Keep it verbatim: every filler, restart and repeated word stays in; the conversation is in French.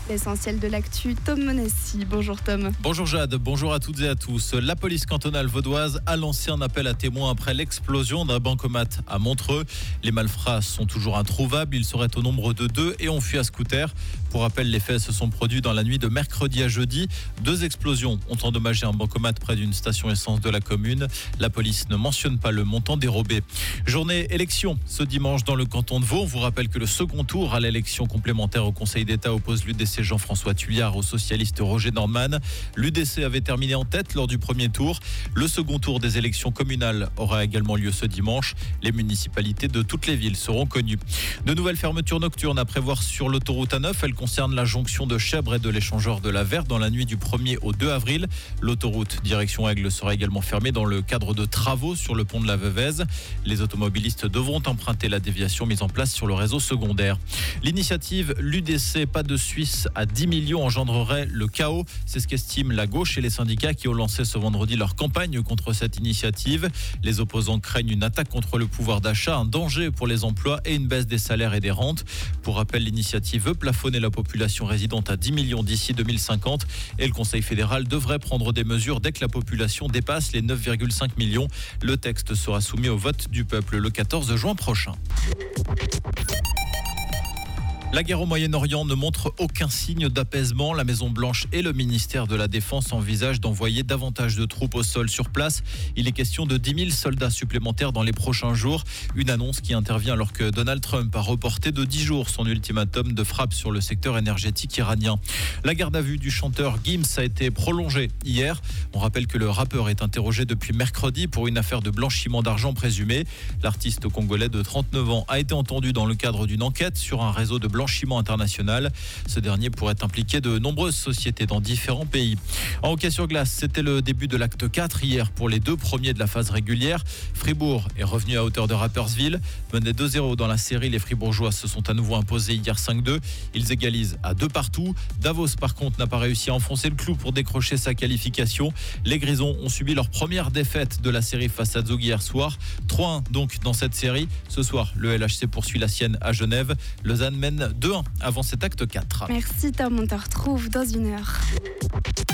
L'essentiel de l'actu, Tom Monassi. Bonjour Tom. Bonjour Jade, bonjour à toutes et à tous. La police cantonale vaudoise a lancé un appel à témoins après l'explosion d'un bancomat à Montreux. Les malfrats sont toujours introuvables, ils seraient au nombre de deux et ont fui à scooter. Pour rappel, les faits se sont produits dans la nuit de mercredi à jeudi. Deux explosions ont endommagé un bancomat près d'une station essence de la commune. La police ne mentionne pas le montant dérobé. Journée élection ce dimanche dans le canton de Vaud. On vous rappelle que le second tour à l'élection complémentaire au Conseil d'État oppose l'U D C Jean-François Thuillard au socialiste Roger Norman. L'U D C avait terminé en tête lors du premier tour. Le second tour des élections communales aura également lieu ce dimanche. Les municipalités de toutes les villes seront connues. De nouvelles fermetures nocturnes à prévoir sur l'autoroute A neuf. Elles concernent la jonction de Chèvres et de l'échangeur de la Verte dans la nuit du premier au deux avril. L'autoroute direction Aigle sera également fermée dans le cadre de travaux sur le pont de la Veuvez. Les automobilistes devront emprunter la déviation mise en place sur le réseau secondaire. L'initiative L'U D C pas de Suisse à dix millions engendrerait le chaos. C'est ce qu'estiment la gauche et les syndicats qui ont lancé ce vendredi leur campagne contre cette initiative. Les opposants craignent une attaque contre le pouvoir d'achat, un danger pour les emplois et une baisse des salaires et des rentes. Pour rappel, l'initiative veut plafonner la population résidente à dix millions d'ici deux mille cinquante et le Conseil fédéral devrait prendre des mesures dès que la population dépasse les neuf virgule cinq millions. Le texte sera soumis au vote du peuple le quatorze juin prochain. La guerre au Moyen-Orient ne montre aucun signe d'apaisement. La Maison-Blanche et le ministère de la Défense envisagent d'envoyer davantage de troupes au sol sur place. Il est question de dix mille soldats supplémentaires dans les prochains jours. Une annonce qui intervient alors que Donald Trump a reporté de dix jours son ultimatum de frappe sur le secteur énergétique iranien. La garde à vue du chanteur Gims a été prolongée hier. On rappelle que le rappeur est interrogé depuis mercredi pour une affaire de blanchiment d'argent présumé. L'artiste congolais de trente-neuf ans a été entendu dans le cadre d'une enquête sur un réseau de blanchiment blanchiment international. Ce dernier pourrait impliquer de nombreuses sociétés dans différents pays. En hockey sur glace, c'était le début de l'acte quatre hier pour les deux premiers de la phase régulière. Fribourg est revenu à hauteur de Rapperswil. Menés deux zéro dans la série, les Fribourgeois se sont à nouveau imposés hier cinq deux. Ils égalisent à deux partout. Davos, par contre, n'a pas réussi à enfoncer le clou pour décrocher sa qualification. Les Grisons ont subi leur première défaite de la série face à Zug hier soir. trois un donc dans cette série. Ce soir, le L H C poursuit la sienne à Genève. Lausanne mène deux un avant cet acte quatre. Merci Tom, on te retrouve dans une heure.